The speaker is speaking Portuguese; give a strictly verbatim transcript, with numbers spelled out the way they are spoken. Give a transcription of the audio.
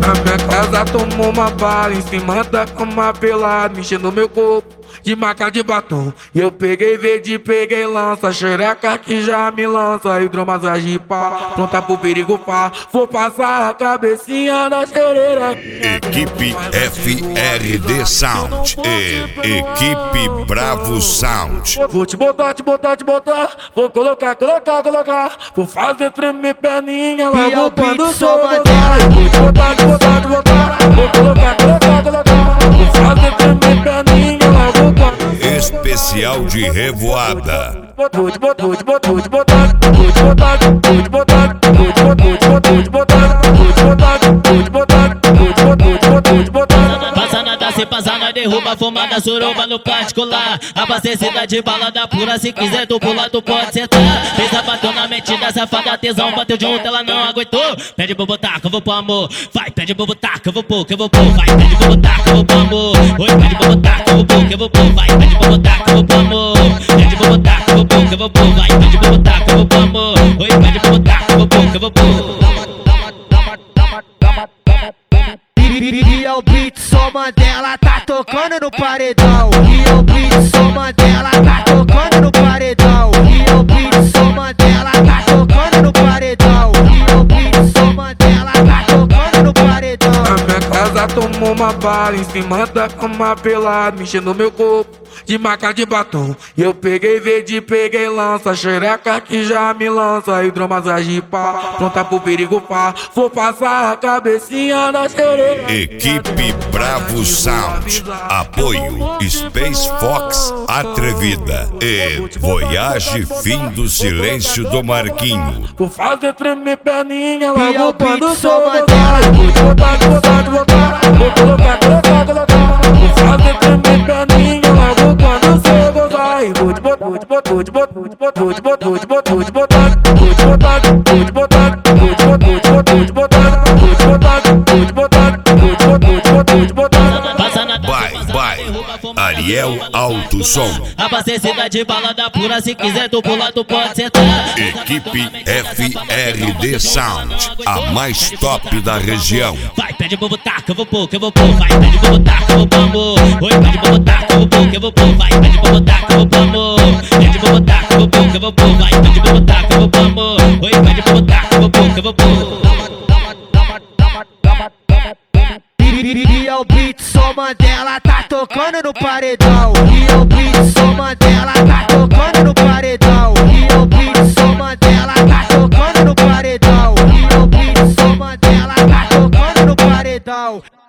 A minha casa tomou uma bala em cima da cama pelada, mexendo meu corpo de maca de batom. Eu peguei verde, peguei lança, xereca que já me lança, hidromassagem pá, pronta pro perigo pá. Vou passar a cabecinha na xereira. Equipe F R D Sound e Equipe Bravo Sound. Vou te botar, te botar, te botar. Vou colocar, colocar, colocar. Vou fazer tremer perninha logo quando sou botar. Vou te botar, te botar, te botar. Vou colocar, colocar, colocar. Vou fazer tremer perninha logo quando. Especial de revoada. Vou te botar, vou te botar, vou te botar. Vou te botar, vou te botar. Vou te botar, vou te botar, vou te botar. Vou te botar, vou te botar. Vou te botar, vou te botar, vou te botar. Passa nada, se passar, nós derruba fumada, suruba no particular. Abastecida de balada pura, se quiser do pular, tu pode sentar. Fez a bateu na mente da safada, tesão bateu junto, ela não aguentou. Pede pro botar, que eu vou pôr amor. Vai, pede pro botar, que eu vou pôr, que eu vou pôr. Vai, pede pro botar, que eu vou pôr amor. Oi, pede pro botar, que eu vou pôr, que eu vou pôr. Vai, pede pro botar, que eu vou pôr amor. Pede pro botar, que eu vou pôr, que eu vou pôr. Vai, pede pro botar, que eu vou pôr amor. Oi, pede pro botar, que eu vou pôr, que eu vou pôr. E o beat, só Mandela tá tocando no paredão. E o beat, só Mandela tá tocando no paredão. E o beat, só Mandela tá tocando no paredão. E o beat, só Mandela tá tocando no paredão. A minha casa tomou uma bala em cima da cama pelada, mexendo meu corpo de maca de batom. Eu peguei verde, peguei lança, xereca que já me lança, hidromassagem pá, pronta pro perigo pá. Vou passar a cabecinha na xereca. Equipe Bravo Sound. Apoio Space Fox Atrevida e Voyage Fim do Silêncio do Marquinho. Vou fazer tremer perninha E logo o quando beat, sou só botar. Mandela. Vou te botar, te botar, te botar. Vou colocar, colocar, colocar. Vou fazer tremer perninha logo quando sou botar. Vou te botar, vou te botar, vou te botar, vou te botar, vou te botar, vou te botar, vou te botar, vou te botar, vou te botar, vou te botar, vou te botar, vou te botar, vou te botar, vou te botar, vou te botar, vou te botar. Passa nada, Vai, vai, Ariel Alto Som. Abastecida de balada pura, se quiser do pular, tu pode sentar. Equipe F R D Sound, a mais top da região. Vai, pede pro botar, que eu vou pôr, que eu vou pôr. Vai, pede pro botar, que eu vou pôr amor. Oi, pede pro botar, que eu vou pôr, que eu vou pôr. Vai, pede pro botar, que eu vou pôr amor. Pede pro botar, que eu vou pôr, que eu vou pôr. Vai, pede pro botar, que eu vou pôr amor. Oi, pede pro botar, que eu vou pôr, que eu vou pôr. E o beat, só Mandela tá tocando no paredão. E o beat, só Mandela tá tocando no paredão. E o beat, só Mandela tá tocando no paredão. E o beat, só Mandela tá tocando no paredão.